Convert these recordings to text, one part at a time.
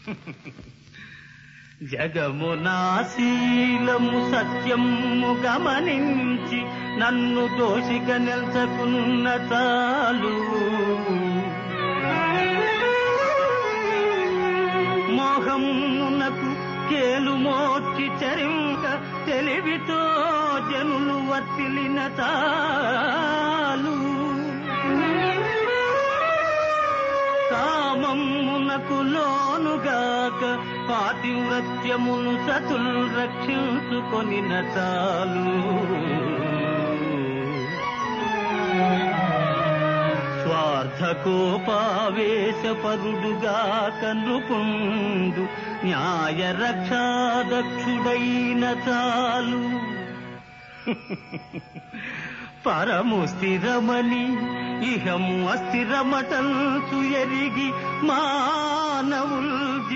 జగమునాశీలము సత్యము గమనించి నన్ను దోషిగా నిల్చకున్న చాలు. మోహమునకు కేలు మోర్చి చరింక తెలివితో జనులు వర్తిలిన చాలు. కామమునకు లోనుగాక పాతివ్రత్యమును సతులు రక్షించుకొనిన చాలు. స్వార్థకోపావేశపరుడుగాక నృపుండు న్యాయ రక్షాదక్షుడైన చాలు. పరము స్థిరమని ఇహము అస్థిరమటంచు ఎరిగి మానవుల్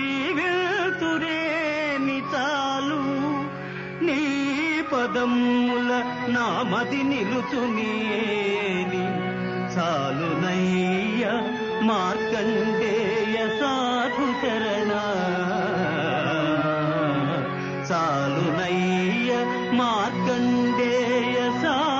జీవితురేని చాలు. నీ పదముల నామది నిలుచునేని చాలునయ్య మార్కండేయ సాధు శరణ. చాలునయ్య మార్కండేయ సాధు